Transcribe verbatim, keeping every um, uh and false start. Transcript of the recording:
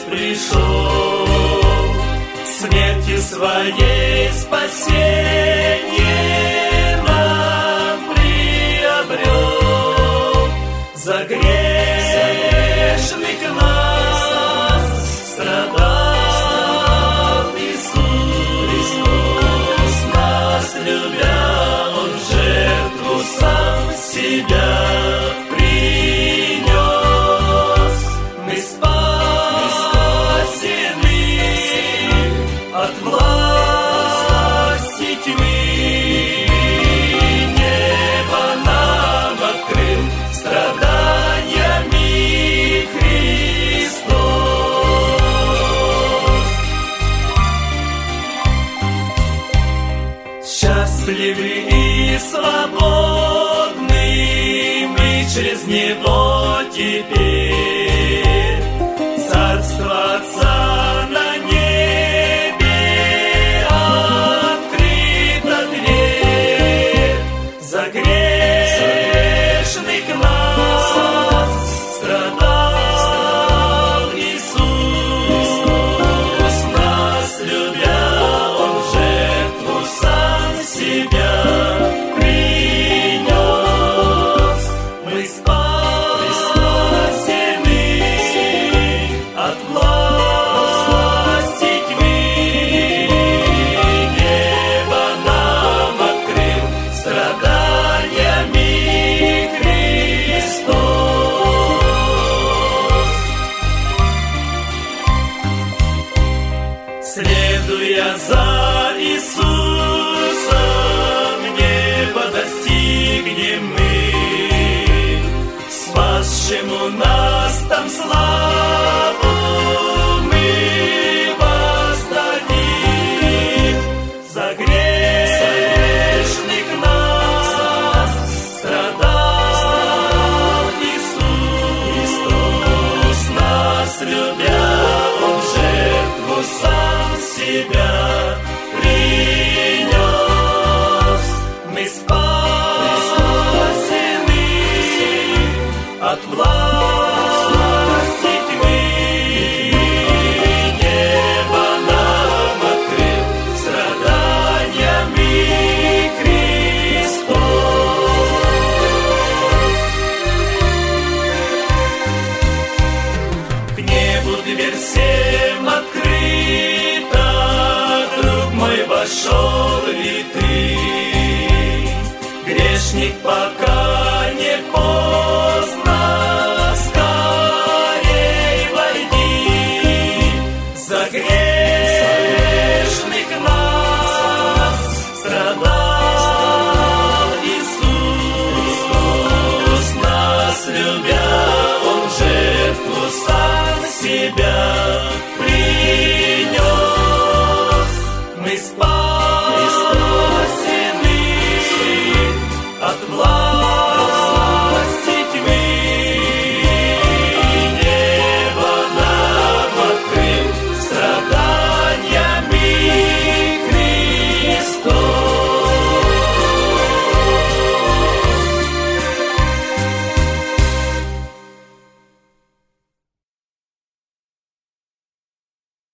пришел, смертью своей спасение нам приобрел. За грешных нас страдал Иисус, нас любя, Он в жертву сам себя принес. Мы спасены от власти тьмы, небо нам открыл страданиями Христос. Счастливы и свободны мы через Него теперь. Царство Отца на небе открыта дверь. За грешных нас страдал Иисус, нас любя, Он в жертву сам себя принес. Мы спасены от власти тьмы, небо нам открыл страданиями Христос. Следуя за Иисусом, небо достигнем мы, спасшему нас там славу мы воздадим. За грешных нас страдал Иисус, нас любя, Он в жертву сам себя принес. Мы спасены от власти тьмы, небо нам открыл страданиями Христос. К небу дверь всем открыта, друг мой, вошел ли ты? Грешник, пока не поздно, скорей войди. За грешных нас страдал Иисус, нас любя, Он в жертву сам себя